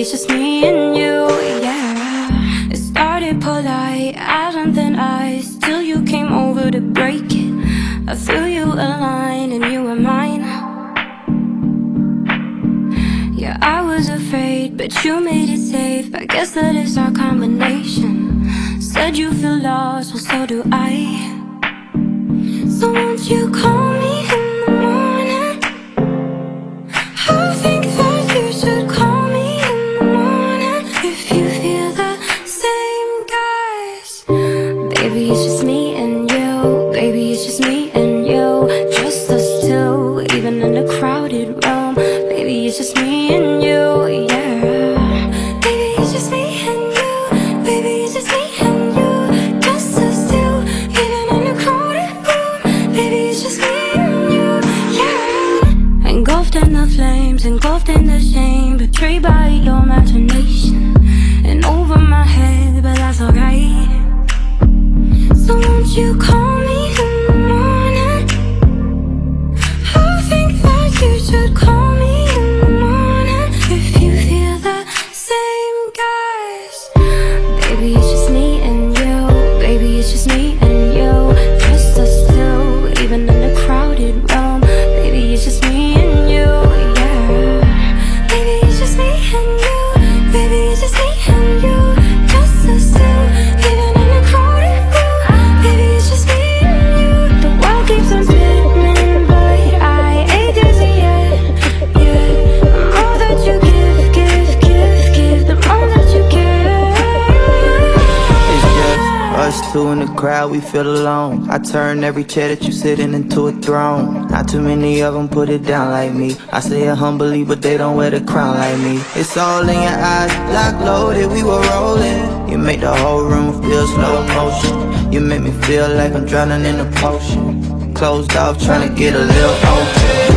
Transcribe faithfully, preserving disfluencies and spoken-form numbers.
it's just me and you, yeah. It started polite, eyes and then eyes, till you came over to break it. I feel you aligned and you were mine. Yeah, I was afraid, but you made it safe. I guess that is our combination. Said you feel lost, well so do I. So won't you call me in the morning? I think that you should call me in the morning if you feel the same, guys. Baby, it's just me and you. Baby, it's just me and you. Just us two, even in a crowded room. Baby, it's just me and you, yeah. Baby, it's just me and you. Baby, it's just me and you. Just us two, even in a crowded room. Baby, it's just me and you, yeah. Engulfed in the flames, engulfed in the shame, betrayed by your imagination, and over my head, but that's alright. So won't you call me in the morning? I think that you should call me in the morning if you feel the same, guys. Baby, it's just me and you. Baby, it's just me and you. Just us two, even in a crowded room. Baby, it's just me and you, yeah. Baby, it's just me and you. Baby, it's just me and you. Just us two, even in a crowded room. Baby, it's just me and you. The world keeps on spinning, but I ain't dizzy yet, yeah. The more that you give, give, give, give, the more that you give. It's just us two in the crowd, we feel alone. I turn every chair that you sitting into a throne. Not too many of them put it down like me. I say it humbly, but they don't wear the crown like me. It's all in your eyes, lock loaded, we were rolling. You make the whole room feel slow motion. You make me feel like I'm drowning in a potion. Closed off, trying to get a little open.